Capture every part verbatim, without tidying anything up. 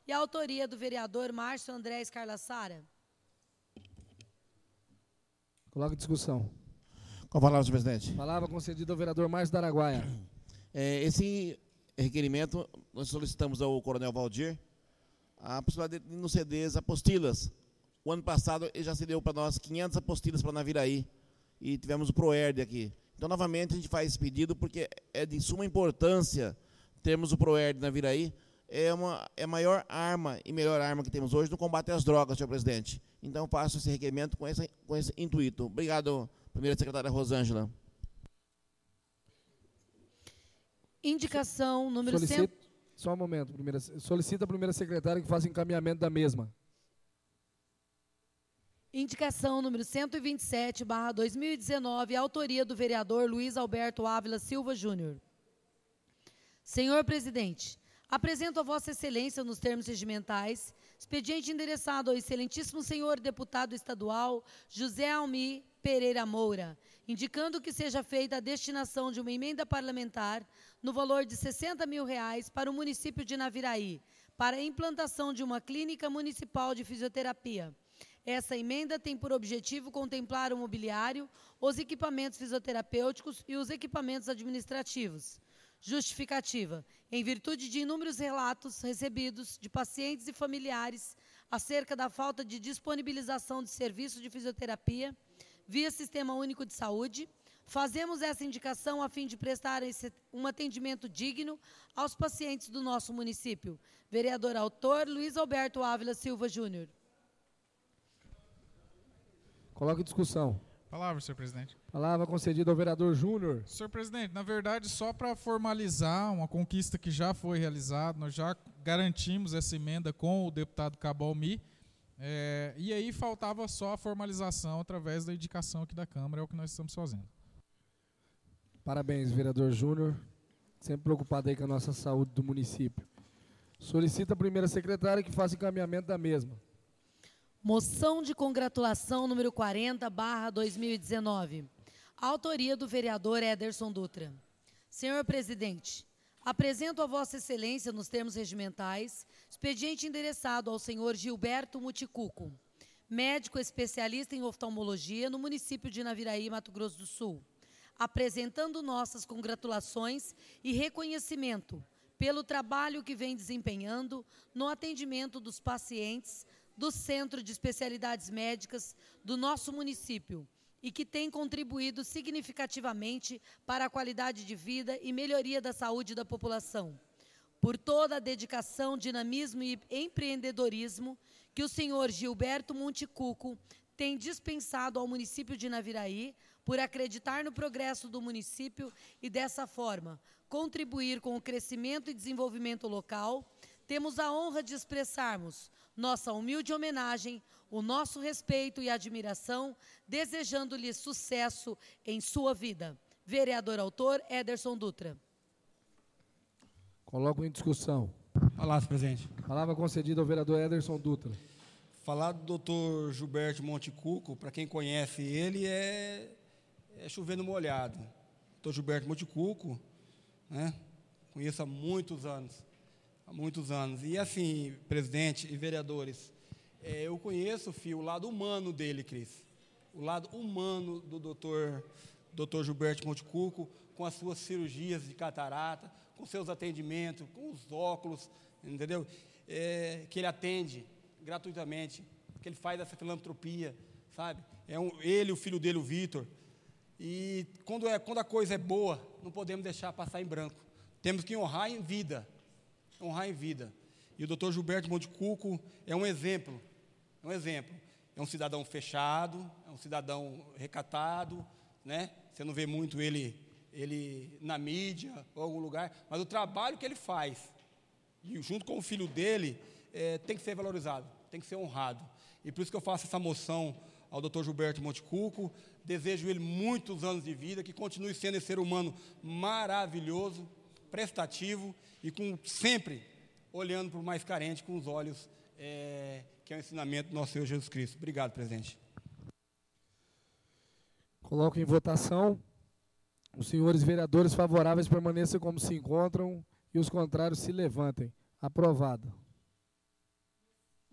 e a autoria do vereador Márcio André Scarlassara. Coloca em discussão. Com a palavra, senhor presidente. Palavra concedida ao vereador Márcio da Araguaia. É, esse requerimento, nós solicitamos ao coronel Valdir a possibilidade de nos ceder as apostilas. O ano passado ele já cedeu para nós quinhentas apostilas para Naviraí e tivemos o ProERD aqui. Então, novamente, a gente faz esse pedido porque é de suma importância termos o ProERD na Naviraí. É, uma, é a maior arma e melhor arma que temos hoje no combate às drogas, senhor presidente. Então, faço esse requerimento com esse, com esse intuito. Obrigado, primeira secretária Rosângela. Indicação número Solicita, cem... Só um momento. Primeira, solicita a primeira secretária que faça encaminhamento da mesma. Indicação número cento e vinte e sete, barra dois mil e dezenove, autoria do vereador Luiz Alberto Ávila Silva Júnior. Senhor presidente, apresento a Vossa Excelência, nos termos regimentais, expediente endereçado ao excelentíssimo senhor deputado estadual José Almi Pereira Moura, indicando que seja feita a destinação de uma emenda parlamentar no valor de sessenta mil reais para o município de Naviraí, para a implantação de uma clínica municipal de fisioterapia. Essa emenda tem por objetivo contemplar o mobiliário, os equipamentos fisioterapêuticos e os equipamentos administrativos. Justificativa. Em virtude de inúmeros relatos recebidos de pacientes e familiares acerca da falta de disponibilização de serviço de fisioterapia via Sistema Único de Saúde, fazemos essa indicação a fim de prestar esse, um atendimento digno aos pacientes do nosso município. Vereador autor, Luiz Alberto Ávila Silva Júnior. Coloque em discussão. Palavra, senhor presidente. Palavra concedida ao vereador Júnior. Senhor presidente, na verdade, só para formalizar uma conquista que já foi realizada, nós já garantimos essa emenda com o deputado Cabalmi, é, e aí faltava só a formalização através da indicação aqui da Câmara, é o que nós estamos fazendo. Parabéns, vereador Júnior, sempre preocupado aí com a nossa saúde do município. Solicita a primeira secretária que faça encaminhamento da mesma. Moção de congratulação número quarenta, barra dois mil e dezenove. Autoria do vereador Ederson Dutra. Senhor presidente, apresento a Vossa Excelência, nos termos regimentais, expediente endereçado ao senhor Gilberto Muticuco, médico especialista em oftalmologia no município de Naviraí, Mato Grosso do Sul, apresentando nossas congratulações e reconhecimento pelo trabalho que vem desempenhando no atendimento dos pacientes do Centro de Especialidades Médicas do nosso município e que tem contribuído significativamente para a qualidade de vida e melhoria da saúde da população. Por toda a dedicação, dinamismo e empreendedorismo que o senhor Gilberto Muticuco tem dispensado ao município de Naviraí, por acreditar no progresso do município e, dessa forma, contribuir com o crescimento e desenvolvimento local, temos a honra de expressarmos nossa humilde homenagem, o nosso respeito e admiração, desejando-lhe sucesso em sua vida. Vereador autor, Ederson Dutra. Coloco em discussão. Palavra, presidente. Palavra concedida ao vereador Ederson Dutra. Falar do doutor Gilberto Muticuco, para quem conhece ele, é, é chover no molhado. doutor Gilberto Muticuco, né, conheço há muitos anos. Há muitos anos. E assim, presidente e vereadores, é, eu conheço, filho, o lado humano dele, Cris. O lado humano do doutor, doutor Gilberto Muticuco, com as suas cirurgias de catarata, com seus atendimentos, com os óculos, entendeu? É, que ele atende gratuitamente, que ele faz essa filantropia, sabe? É um, ele, o filho dele, o Vitor. E quando, é, quando a coisa é boa, não podemos deixar passar em branco. Temos que honrar em vida. honrar em vida. E o doutor Gilberto Muticuco é um exemplo, é um exemplo. É um cidadão fechado, é um cidadão recatado, né? Você não vê muito ele, ele na mídia ou em algum lugar, mas o trabalho que ele faz, e junto com o filho dele, é, tem que ser valorizado, tem que ser honrado. E por isso que eu faço essa moção ao doutor Gilberto Muticuco, desejo ele muitos anos de vida, que continue sendo esse ser humano maravilhoso, prestativo e com, sempre olhando para o mais carente com os olhos é, que é o ensinamento do nosso Senhor Jesus Cristo. Obrigado, presidente. Coloco em votação. Os senhores vereadores favoráveis permaneçam como se encontram e os contrários se levantem. Aprovado.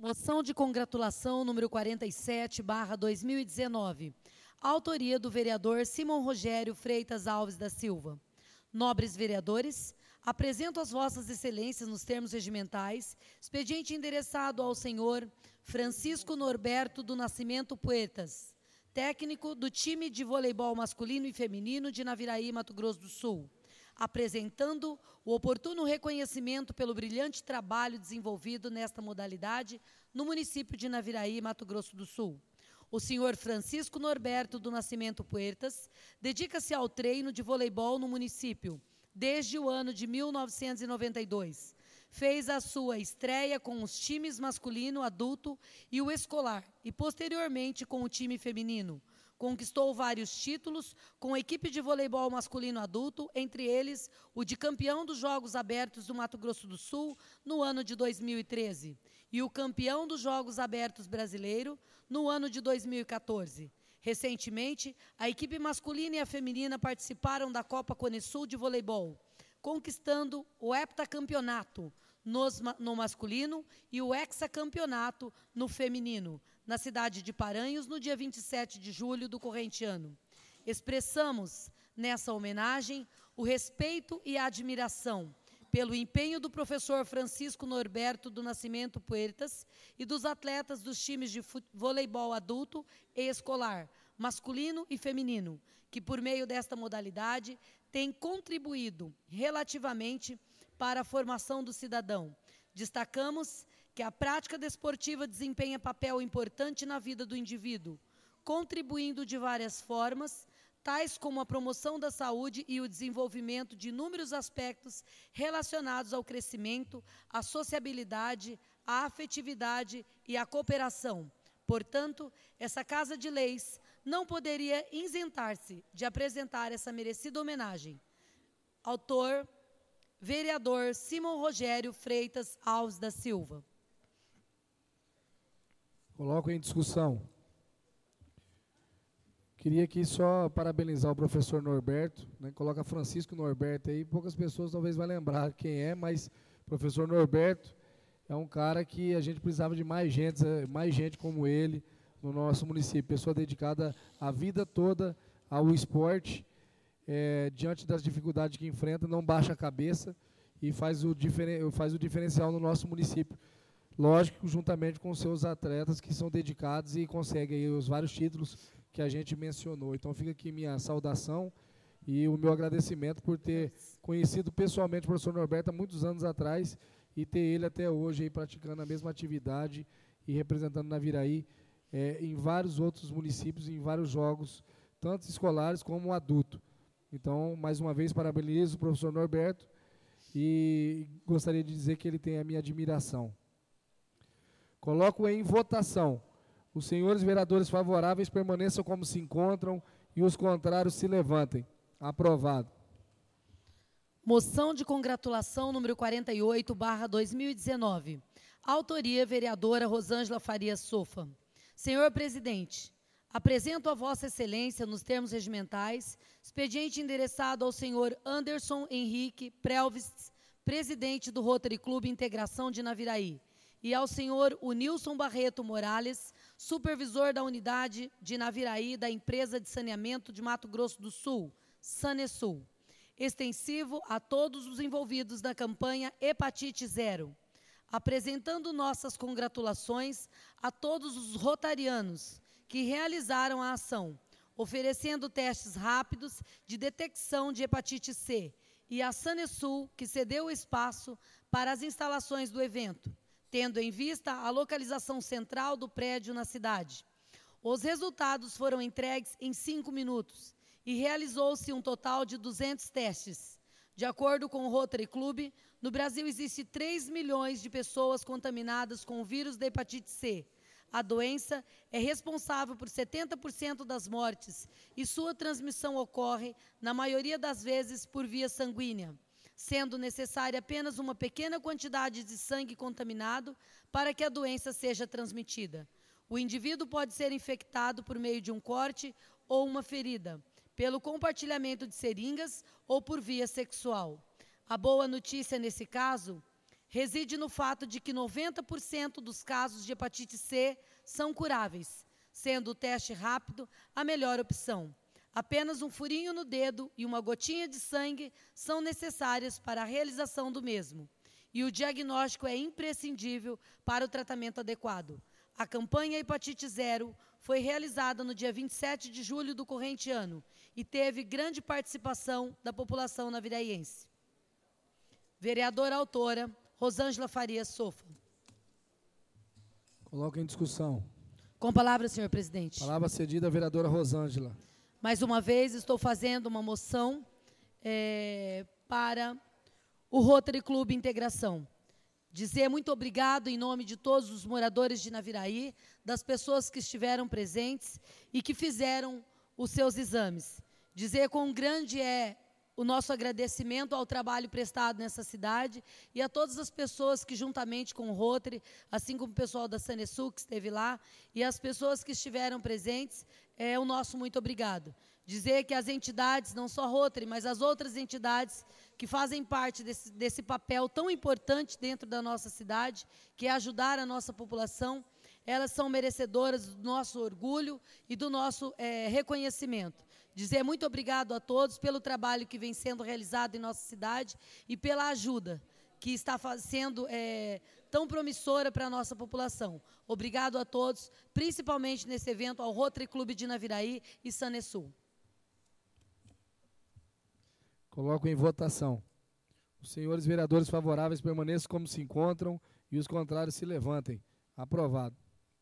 Moção de congratulação número quarenta e sete, barra dois mil e dezenove. Autoria do vereador Simão Rogério Freitas Alves da Silva. Nobres vereadores, apresento às vossas excelências, nos termos regimentais, expediente endereçado ao senhor Francisco Norberto do Nascimento Puertas, técnico do time de voleibol masculino e feminino de Naviraí, Mato Grosso do Sul, apresentando o oportuno reconhecimento pelo brilhante trabalho desenvolvido nesta modalidade no município de Naviraí, Mato Grosso do Sul. O senhor Francisco Norberto do Nascimento Puertas dedica-se ao treino de voleibol no município desde o ano de mil novecentos e noventa e dois. Fez a sua estreia com os times masculino, adulto e o escolar, e posteriormente com o time feminino. Conquistou vários títulos com a equipe de voleibol masculino adulto, entre eles o de campeão dos Jogos Abertos do Mato Grosso do Sul no ano de dois mil e treze e o campeão dos Jogos Abertos brasileiro no ano de dois mil e quatorze. Recentemente, a equipe masculina e a feminina participaram da Copa Cone Sul de voleibol, conquistando o heptacampeonato nos, no masculino e o hexacampeonato no feminino, na cidade de Paranhos, no dia vinte e sete de julho do corrente ano. Expressamos, nessa homenagem, o respeito e a admiração pelo empenho do professor Francisco Norberto do Nascimento Puertas e dos atletas dos times de voleibol adulto e escolar, masculino e feminino, que por meio desta modalidade têm contribuído relativamente para a formação do cidadão. Destacamos que a prática desportiva desempenha papel importante na vida do indivíduo, contribuindo de várias formas, tais como a promoção da saúde e o desenvolvimento de inúmeros aspectos relacionados ao crescimento, à sociabilidade, à afetividade e à cooperação. Portanto, essa Casa de Leis não poderia isentar-se de apresentar essa merecida homenagem. Autor, vereador Simão Rogério Freitas Alves da Silva. Coloco em discussão. Queria aqui só parabenizar o professor Norberto, né? Coloca Francisco Norberto aí, poucas pessoas talvez vão lembrar quem é, mas o professor Norberto é um cara que a gente precisava de mais gente, mais gente como ele no nosso município, pessoa dedicada a vida toda ao esporte, é, diante das dificuldades que enfrenta, não baixa a cabeça e faz o, diferen, faz o diferencial no nosso município. Lógico, juntamente com os seus atletas que são dedicados e conseguem aí os vários títulos que a gente mencionou. Então fica aqui minha saudação e o meu agradecimento por ter conhecido pessoalmente o professor Norberto há muitos anos atrás e ter ele até hoje aí praticando a mesma atividade e representando Naviraí é, em vários outros municípios, em vários jogos, tanto escolares como adulto. Então, mais uma vez, parabenizo o professor Norberto e gostaria de dizer que ele tem a minha admiração. Coloco em votação. Os senhores vereadores favoráveis permaneçam como se encontram e os contrários se levantem. Aprovado. Moção de congratulação número quarenta e oito, barra dois mil e dezenove. Autoria, vereadora Rosângela Faria Sofa. Senhor presidente, apresento a vossa excelência, nos termos regimentais, expediente endereçado ao senhor Anderson Henrique Prelvis, presidente do Rotary Clube Integração de Naviraí, e ao senhor Unilson Barreto Morales, supervisor da unidade de Naviraí da Empresa de Saneamento de Mato Grosso do Sul, Sanesul. Extensivo a todos os envolvidos na campanha Hepatite Zero. Apresentando nossas congratulações a todos os rotarianos que realizaram a ação, oferecendo testes rápidos de detecção de hepatite C, e a Sanesul, que cedeu o espaço para as instalações do evento, tendo em vista a localização central do prédio na cidade. Os resultados foram entregues em cinco minutos e realizou-se um total de duzentos testes. De acordo com o Rotary Club, no Brasil existe três milhões de pessoas contaminadas com o vírus da hepatite C. A doença é responsável por setenta por cento das mortes e sua transmissão ocorre, na maioria das vezes, por via sanguínea, sendo necessária apenas uma pequena quantidade de sangue contaminado para que a doença seja transmitida. O indivíduo pode ser infectado por meio de um corte ou uma ferida, pelo compartilhamento de seringas ou por via sexual. A boa notícia nesse caso reside no fato de que noventa por cento dos casos de hepatite C são curáveis, sendo o teste rápido a melhor opção. Apenas um furinho no dedo e uma gotinha de sangue são necessárias para a realização do mesmo. E o diagnóstico é imprescindível para o tratamento adequado. A campanha Hepatite Zero foi realizada no dia vinte e sete de julho do corrente ano e teve grande participação da população naviraiense. Vereadora autora, Rosângela Farias Sofa. Coloca em discussão. Com a palavra, senhor presidente. Palavra cedida à vereadora Rosângela. Mais uma vez, estou fazendo uma moção é, para o Rotary Clube Integração. Dizer muito obrigado em nome de todos os moradores de Naviraí, das pessoas que estiveram presentes e que fizeram os seus exames. Dizer quão grande é o nosso agradecimento ao trabalho prestado nessa cidade e a todas as pessoas que, juntamente com o Rotary, assim como o pessoal da Sanesul que esteve lá, e as pessoas que estiveram presentes, é o nosso muito obrigado. Dizer que as entidades, não só Rotary, mas as outras entidades que fazem parte desse, desse papel tão importante dentro da nossa cidade, que é ajudar a nossa população, elas são merecedoras do nosso orgulho e do nosso é, reconhecimento. Dizer muito obrigado a todos pelo trabalho que vem sendo realizado em nossa cidade e pela ajuda que está sendo é, tão promissora para a nossa população. Obrigado a todos, principalmente nesse evento, ao Rotary Clube de Naviraí e Sanesul. Coloco em votação. Os senhores vereadores favoráveis permaneçam como se encontram e os contrários se levantem. Aprovado.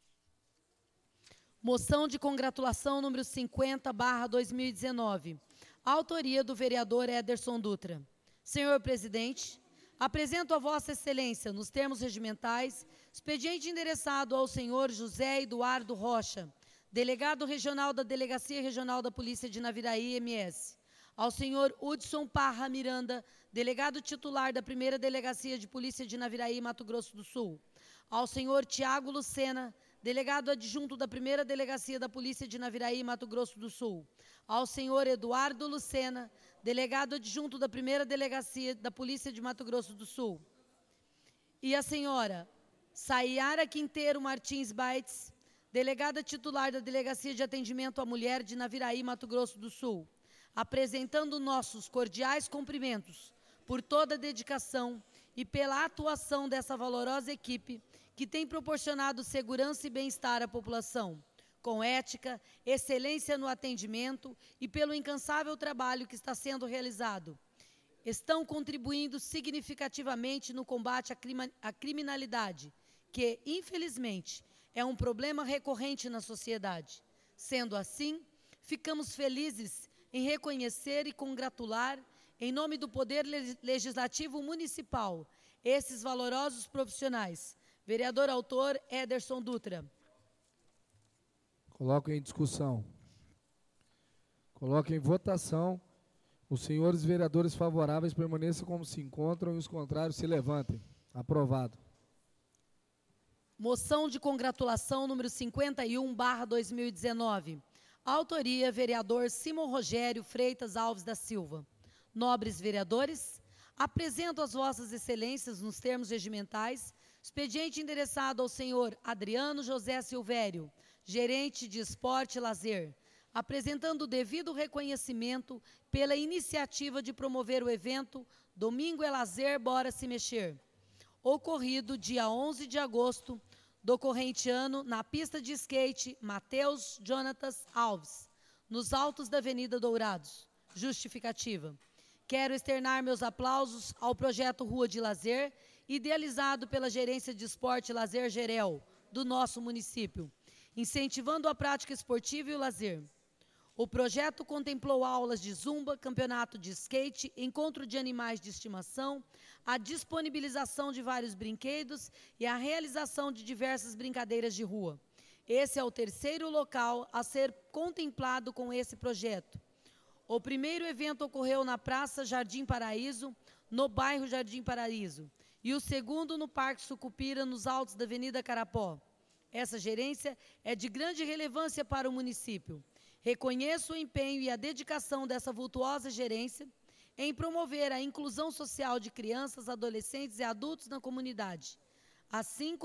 Moção de congratulação número cinquenta barra dois mil e dezenove. Autoria do vereador Ederson Dutra. Senhor presidente, apresento a Vossa Excelência, nos termos regimentais, expediente endereçado ao senhor José Eduardo Rocha, delegado regional da Delegacia Regional da Polícia de Naviraí, M S. Ao senhor Hudson Parra Miranda, delegado titular da primeira Delegacia de Polícia de Naviraí, Mato Grosso do Sul. Ao senhor Tiago Lucena, delegado adjunto da primeira Delegacia da Polícia de Naviraí, Mato Grosso do Sul. Ao senhor Eduardo Lucena, delegado adjunto da primeira Delegacia da Polícia de Mato Grosso do Sul. E a senhora Sayara Quinteiro Martins Baitz, delegada titular da Delegacia de Atendimento à Mulher de Naviraí, Mato Grosso do Sul, apresentando nossos cordiais cumprimentos por toda a dedicação e pela atuação dessa valorosa equipe que tem proporcionado segurança e bem-estar à população, com ética, excelência no atendimento e pelo incansável trabalho que está sendo realizado. Estão contribuindo significativamente no combate à, crima, à criminalidade, que, infelizmente, é um problema recorrente na sociedade. Sendo assim, ficamos felizes em reconhecer e congratular, em nome do Poder Legislativo Municipal, esses valorosos profissionais. Vereador autor, Ederson Dutra. Coloco em discussão. Coloco em votação. Os senhores vereadores favoráveis permaneçam como se encontram e os contrários se levantem. Aprovado. Moção de congratulação número cinquenta e um barra dois mil e dezenove. Autoria, vereador Simão Rogério Freitas Alves da Silva. Nobres vereadores, apresento às vossas excelências, nos termos regimentais, expediente endereçado ao senhor Adriano José Silvério, gerente de Esporte e Lazer, apresentando o devido reconhecimento pela iniciativa de promover o evento Domingo é Lazer, Bora Se Mexer, ocorrido dia onze de agosto do corrente ano na pista de skate Matheus Jonatas Alves, nos altos da Avenida Dourados. Justificativa. Quero externar meus aplausos ao projeto Rua de Lazer, idealizado pela Gerência de Esporte e Lazer Gerel, do nosso município, incentivando a prática esportiva e o lazer. O projeto contemplou aulas de zumba, campeonato de skate, encontro de animais de estimação, a disponibilização de vários brinquedos e a realização de diversas brincadeiras de rua. Esse é o terceiro local a ser contemplado com esse projeto. O primeiro evento ocorreu na Praça Jardim Paraíso, no bairro Jardim Paraíso, e o segundo no Parque Sucupira, nos altos da Avenida Carapó. Essa gerência é de grande relevância para o município. Reconheço o empenho e a dedicação dessa vultuosa gerência, em promover a inclusão social de crianças, adolescentes e adultos na comunidade, assim